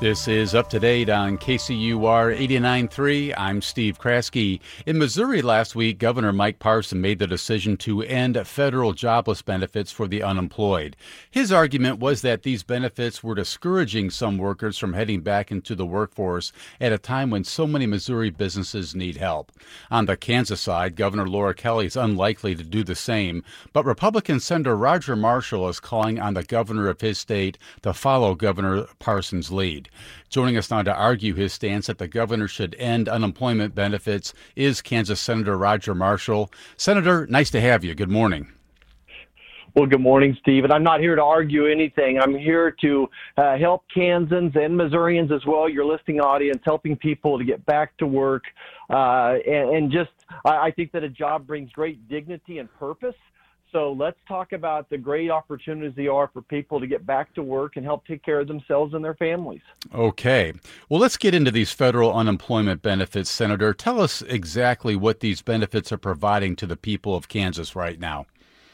This is Up to Date on KCUR 89.3. I'm Steve Kraske. In Missouri last week, Governor Mike Parson made the decision to end federal jobless benefits for the unemployed. His argument was that these benefits were discouraging some workers from heading back into the workforce at a time when so many Missouri businesses need help. On the Kansas side, Governor Laura Kelly is unlikely to do the same, but Republican Senator Roger Marshall is calling on the governor of his state to follow Governor Parson's lead. Joining us now to argue his stance that the governor should end unemployment benefits is Kansas Senator Roger Marshall. Senator, nice to have you. Good morning. Well, good morning, Steve. And I'm not here to argue anything. I'm here to help Kansans and Missourians as well, your listening audience, helping people to get back to work. I think that a job brings great dignity and purpose. So let's talk about the great opportunities there are for people to get back to work and help take care of themselves and their families. Okay. Well, let's get into these federal unemployment benefits, Senator. Tell us exactly what these benefits are providing to the people of Kansas right now.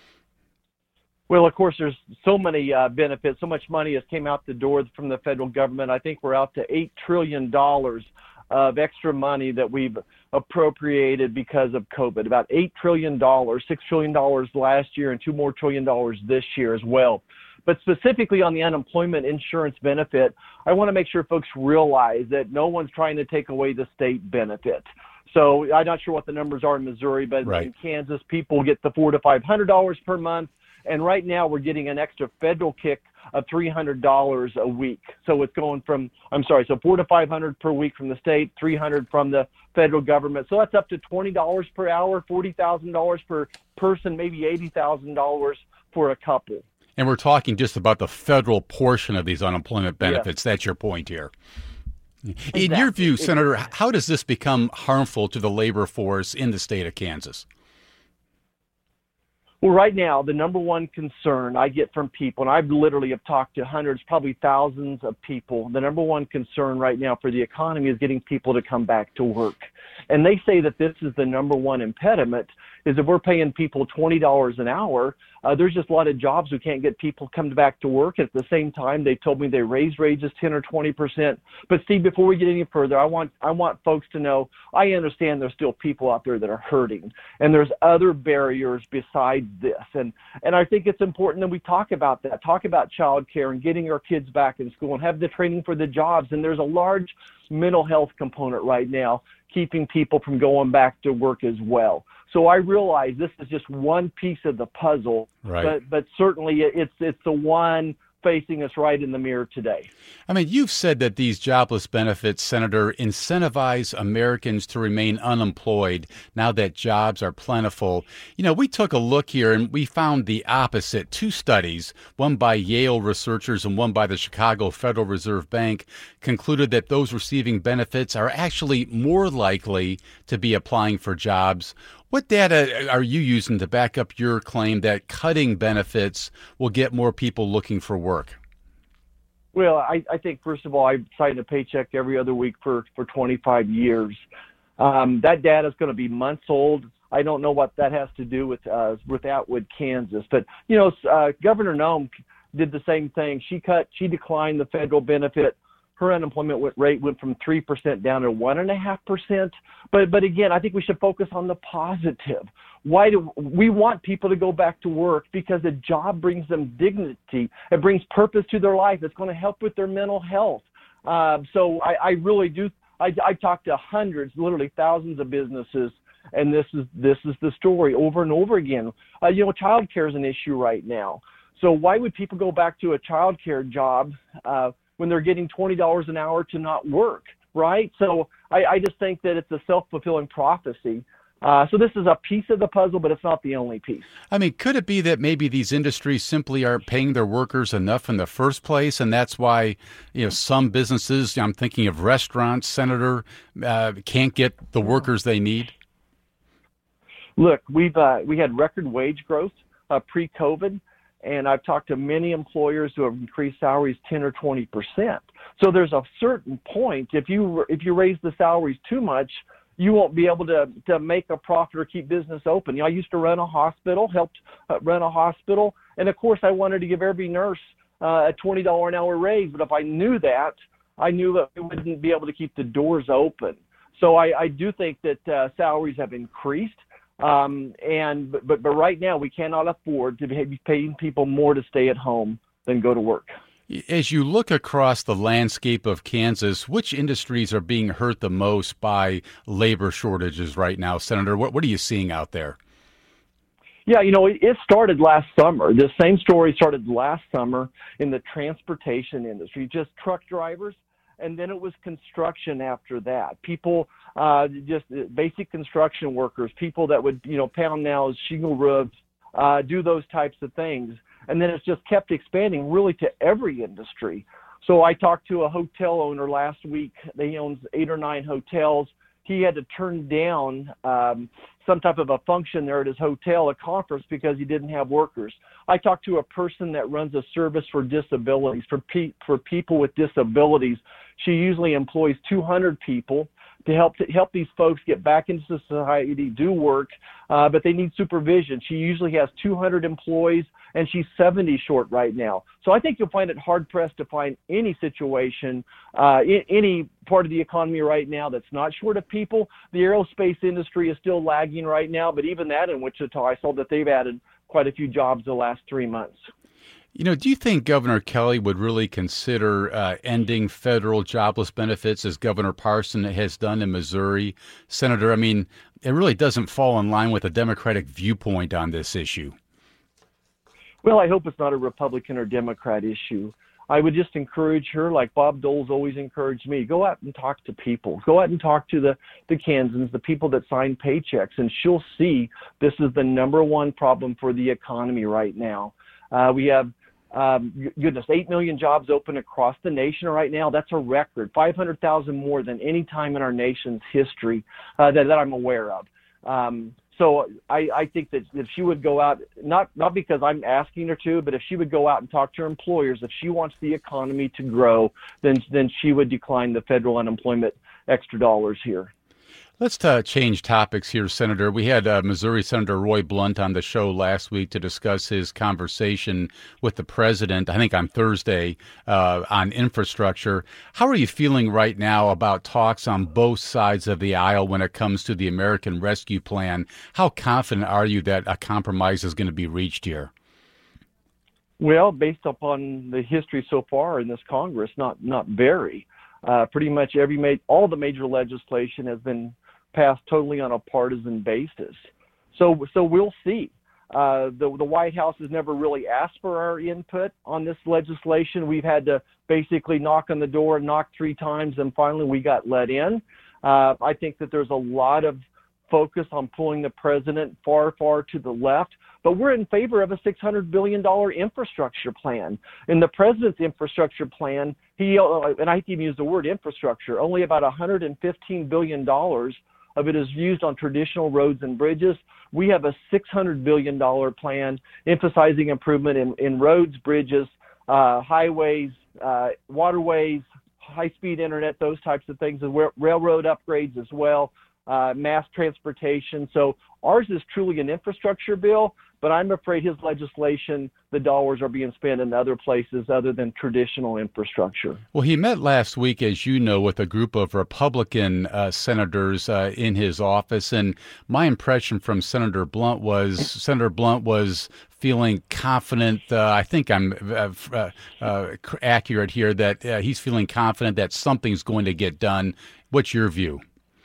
Well, of course, there's so many benefits. So much money has came out the door from the federal government. I think we're out to $8 trillion of extra money that we've appropriated because of COVID. About $8 trillion, $6 trillion last year, and $2 more trillion this year as well. But specifically on the unemployment insurance benefit, I want to make sure folks realize that no one's trying to take away the state benefit. So I'm not sure what the numbers are in Missouri, but right. In Kansas, people get the $400 to $500 per month. And right now we're getting an extra federal kick of $300 a week. So it's going from, so $400 to $500 per week from the state, $300 from the federal government. So that's up to $20 per hour, $40,000 per person, maybe $80,000 for a couple. And we're talking just about the federal portion of these unemployment benefits. Yes. That's your point here. Exactly. In your view, Senator, how does this become harmful to the labor force in the state of Kansas? Well, right now, the number one concern I get from people, and I literally have talked to hundreds, probably thousands of people, the number one concern right now for the economy is getting people to come back to work. And they say that this is the number one impediment, is if we're paying people $20 an hour, there's just a lot of jobs who can't get people come back to work. At the same time, they told me they raised wages 10 or 20%. But Steve, before we get any further, I want folks to know, I understand there's still people out there that are hurting, and there's other barriers besides this. And I think it's important that we talk about that, talk about child care and getting our kids back in school and have the training for the jobs. And there's a large mental health component right now keeping people from going back to work as well. So I realize this is just one piece of the puzzle, right. but certainly it's the one facing us right in the mirror today. I mean, you've said that these jobless benefits, Senator, incentivize Americans to remain unemployed now that jobs are plentiful. You know, we took a look here and we found the opposite. Two studies, one by Yale researchers and one by the Chicago Federal Reserve Bank, concluded that those receiving benefits are actually more likely to be applying for jobs. What data are you using to back up your claim that cutting benefits will get more people looking for work? Well, I think, first of all, I've signed a paycheck every other week for 25 years. That data is going to be months old. I don't know what that has to do with Atwood, Kansas. But, Governor Noem did the same thing. She declined the federal benefit. Her unemployment rate went from 3% down to 1.5%. But again, I think we should focus on the positive. Why do we want people to go back to work? Because a job brings them dignity. It brings purpose to their life. It's going to help with their mental health. So I really do. I talked to hundreds, literally thousands of businesses, and this is the story over and over again. Child care is an issue right now. So why would people go back to a child care job when they're getting $20 an hour to not work, right? So I just think that it's a self-fulfilling prophecy. So this is a piece of the puzzle, but it's not the only piece. I mean, could it be that maybe these industries simply aren't paying their workers enough in the first place, and that's why some businesses, I'm thinking of restaurants, Senator, can't get the workers they need? Look, we had record wage growth pre-COVID. And I've talked to many employers who have increased salaries 10 or 20%. So there's a certain point, if you raise the salaries too much, you won't be able to make a profit or keep business open. I used to run a hospital, helped run a hospital. And of course, I wanted to give every nurse a $20 an hour raise. But if I knew that, I knew that we wouldn't be able to keep the doors open. So I do think that salaries have increased. But right now we cannot afford to be paying people more to stay at home than go to work. As you look across the landscape of Kansas, which industries are being hurt the most by labor shortages right now, Senator? What are you seeing out there? Yeah, it started last summer. The same story started last summer in the transportation industry, just truck drivers. And then it was construction after that. People, just basic construction workers, people that would, pound nails, shingle roofs, do those types of things. And then it's just kept expanding really to every industry. So I talked to a hotel owner last week. He owns 8 or 9 hotels. He had to turn down some type of a function there at his hotel, a conference, because he didn't have workers. I talked to a person that runs a service for disabilities, for people with disabilities. She usually employs 200 people to help these folks get back into society, do work, but they need supervision. She usually has 200 employees, and she's 70 short right now. So I think you'll find it hard-pressed to find any situation, in any part of the economy right now that's not short of people. The aerospace industry is still lagging right now, but even that in Wichita, I saw that they've added quite a few jobs the last 3 months. Do you think Governor Kelly would really consider ending federal jobless benefits as Governor Parson has done in Missouri? Senator, it really doesn't fall in line with a Democratic viewpoint on this issue. Well, I hope it's not a Republican or Democrat issue. I would just encourage her, like Bob Dole's always encouraged me, go out and talk to people. Go out and talk to the Kansans, the people that sign paychecks, and she'll see this is the number one problem for the economy right now. We have 8 million jobs open across the nation right now. That's a record, 500,000 more than any time in our nation's history that I'm aware of. So I think that if she would go out, not because I'm asking her to, but if she would go out and talk to her employers, if she wants the economy to grow, then she would decline the federal unemployment extra dollars here. Let's change topics here, Senator. We had Missouri Senator Roy Blunt on the show last week to discuss his conversation with the president, I think on Thursday, on infrastructure. How are you feeling right now about talks on both sides of the aisle when it comes to the American Rescue Plan? How confident are you that a compromise is going to be reached here? Well, based upon the history so far in this Congress, not very. Pretty much all the major legislation has been passed totally on a partisan basis. So we'll see. The White House has never really asked for our input on this legislation. We've had to basically knock on the door, knock 3 times, and finally we got let in. I think that there's a lot of focus on pulling the president far to the left, but we're in favor of a $600 billion infrastructure plan. In the president's infrastructure plan, and I even use the word infrastructure, only about $115 billion of it is used on traditional roads and bridges. We have a $600 billion plan emphasizing improvement in roads, bridges, highways, waterways, high-speed internet, those types of things, and railroad upgrades as well, mass transportation. So ours is truly an infrastructure bill, but I'm afraid his legislation, the dollars are being spent in other places other than traditional infrastructure. Well, he met last week, as you know, with a group of Republican senators in his office, and my impression from Senator Blunt was feeling confident. I think I'm accurate here that he's feeling confident that something's going to get done. What's your view?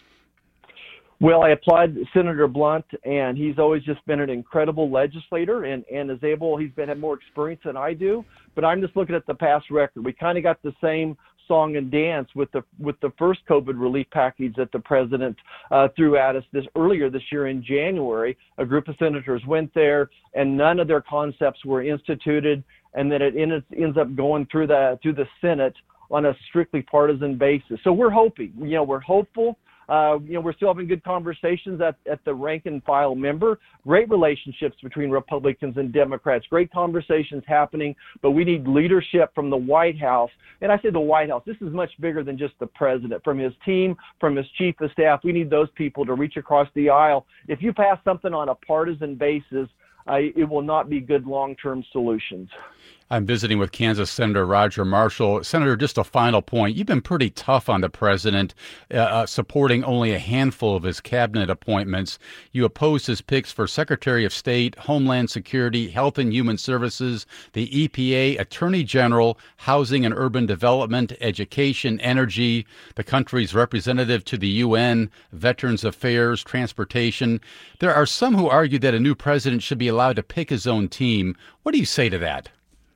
Well, I applaud Senator Blunt, and he's always just been an incredible legislator and is able, had more experience than I do, but I'm just looking at the past record. We kind of got the same song and dance with the first COVID relief package that the president threw at us earlier this year in January. A group of senators went there, and none of their concepts were instituted, and then it ends up going through the Senate on a strictly partisan basis. So we're hoping, we're hopeful. We're still having good conversations at the rank and file member. Great relationships between Republicans and Democrats. Great conversations happening, but we need leadership from the White House. And I say the White House. This is much bigger than just the president. From his team, from his chief of staff, we need those people to reach across the aisle. If you pass something on a partisan basis, it will not be good long-term solutions. I'm visiting with Kansas Senator Roger Marshall. Senator, just a final point. You've been pretty tough on the president, supporting only a handful of his cabinet appointments. You opposed his picks for Secretary of State, Homeland Security, Health and Human Services, the EPA, Attorney General, Housing and Urban Development, Education, Energy, the country's representative to the UN, Veterans Affairs, Transportation. There are some who argue that a new president should be allowed to pick his own team. What do you say to that?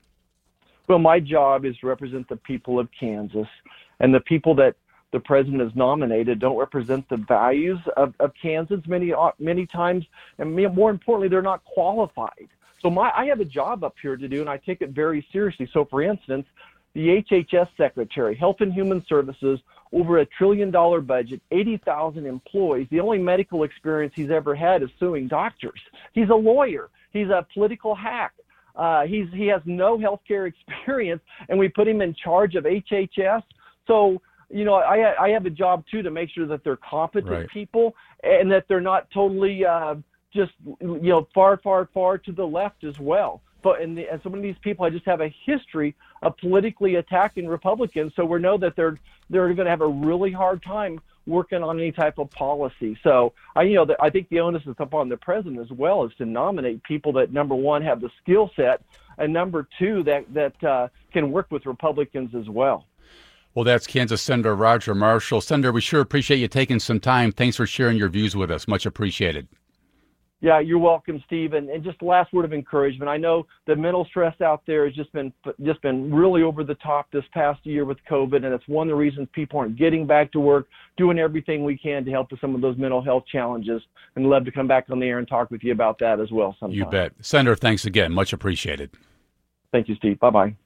Well, my job is to represent the people of Kansas, and the people that the president has nominated don't represent the values of Kansas many times, and more importantly, they're not qualified. So I have a job up here to do, and I take it very seriously. So, for instance, the HHS Secretary, Health and Human Services, over $1 trillion budget, 80,000 employees. The only medical experience he's ever had is suing doctors. He's a lawyer. He's a political hack. He has no healthcare experience, and we put him in charge of HHS. So, I have a job too to make sure that they're competent people, and that they're not totally just far to the left as well. But and some of these people, I just have a history of politically attacking Republicans, so we know that they're going to have a really hard time working on any type of policy. So I think the onus is upon the president as well, is to nominate people that, number one, have the skill set, and number two, that can work with Republicans as well. Well, that's Kansas Senator Roger Marshall. Senator, we sure appreciate you taking some time. Thanks for sharing your views with us. Much appreciated. Yeah, you're welcome, Steve. And just the last word of encouragement. I know the mental stress out there has just been really over the top this past year with COVID, and it's one of the reasons people aren't getting back to work, doing everything we can to help with some of those mental health challenges. And love to come back on the air and talk with you about that as well sometime. You bet. Senator, thanks again. Much appreciated. Thank you, Steve. Bye-bye.